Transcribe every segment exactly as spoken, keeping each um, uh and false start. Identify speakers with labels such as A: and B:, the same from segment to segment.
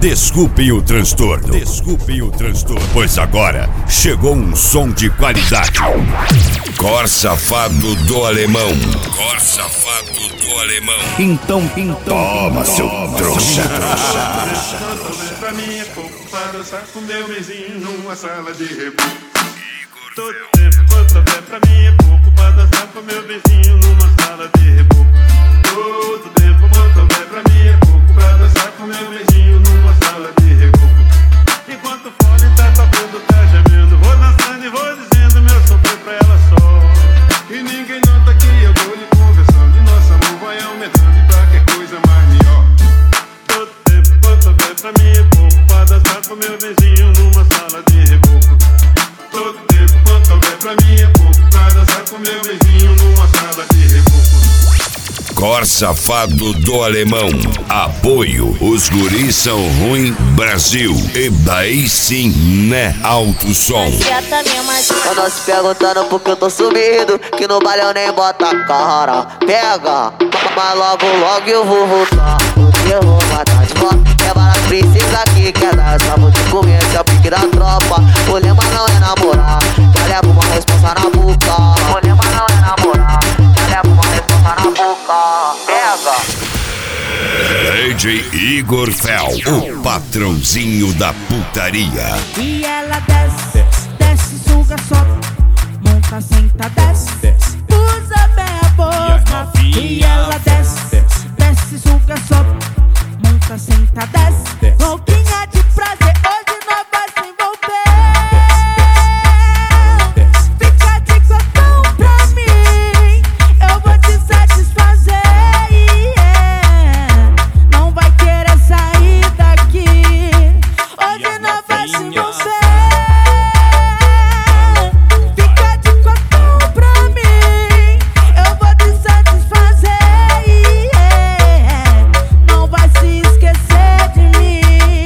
A: Desculpe o transtorno. Desculpe o transtorno. Pois agora chegou um som de qualidade. Cor Safado do Alemão. Cor Safado do Alemão. Então, então, toma, seu trouxa.
B: Pra mim é pouco pra dançar com meu vizinho numa sala de reboco. Todo tempo quanto houver pra mim é pouco pra dançar com meu vizinho numa sala de reboco. Todo tempo quanto houver pra mim é pouco pra dançar com meu vizinho numa sala de reboco. Enquanto o fone tá tocando, tá gemendo, vou dançando e vou dizendo meu som foi pra ela só. E ninguém nota que eu tô lhe conversando e nosso amor vai aumentando e pra que coisa mais melhor. Todo tempo quanto houver pra mim é pouco pra dançar com meu vizinho numa sala de reboco. Todo tempo quanto houver pra mim é pouco pra dançar com meu vizinho numa sala de reboco.
A: Cor Safado do Alemão. Apoio. Os guris são ruim Brasil. E daí sim, né? Alto som.
C: Eu não se perguntando porque eu tô sumido, que no baile eu nem bota a cara. Pega, mas logo logo eu vou voltar. Porque eu vou matar de volta. Levar as princesas que quer dar essa vou te comer, esse é o pique da tropa. O lema não é namorar, já leva uma responsa na boca. O lema não é namorar, já leva uma responsa na boca. Pega.
A: D J Igor Fel, o patrãozinho da putaria.
D: E ela desce, desce, suga, sobe, monta, senta, desce, desce. Usa bem a boca. E ela desce, desce, suga, sobe, monta, senta, desce. Louquinha de prazer, hoje nós vai se envolver. Fica de cotão pra mim, eu vou te satisfazer. Não vai querer sair daqui, hoje nós vai se envolver. Fica de cotão pra mim, eu vou te satisfazer. Não vai se esquecer de mim.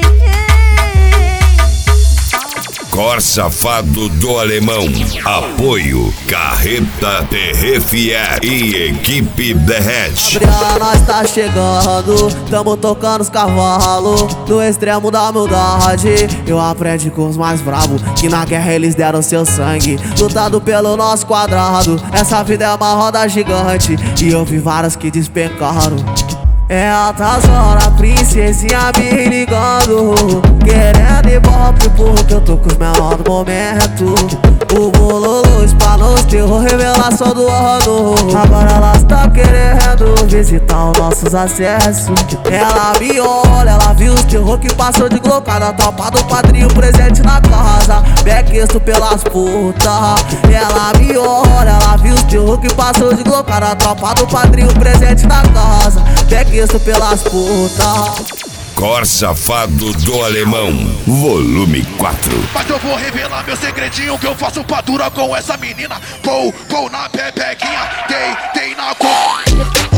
A: Cor Safado do Alemão. Apoio. Carreta Terrifier e Equipe Derrete.
C: Adriana, nós tá chegando, tamo tocando os cavalos no extremo da humildade. Eu aprendi com os mais bravos, que na guerra eles deram seu sangue, lutado pelo nosso quadrado. Essa vida é uma roda gigante e eu vi várias que despencaram. É altas horas, princesinha me ligando, querendo ibope porque eu tô com os menores do momento. O bololô, espanou os terror, revelação do ano. Agora elas tão querendo visitar os nossos acessos. Ela me olha, ela viu os terror que passou de glocada. Tropa do padrinho presente na casa, bequisto pelas putas. Ela me olha, ela viu os terror que passou de glocada. Tropa do padrinho presente na casa, bequisto pelas putas.
A: Cor Safado do Alemão, volume quatro.
E: Mas eu vou revelar meu segredinho que eu faço pra dura com essa menina. Pou, pou na pepequinha, dei, dei na cor.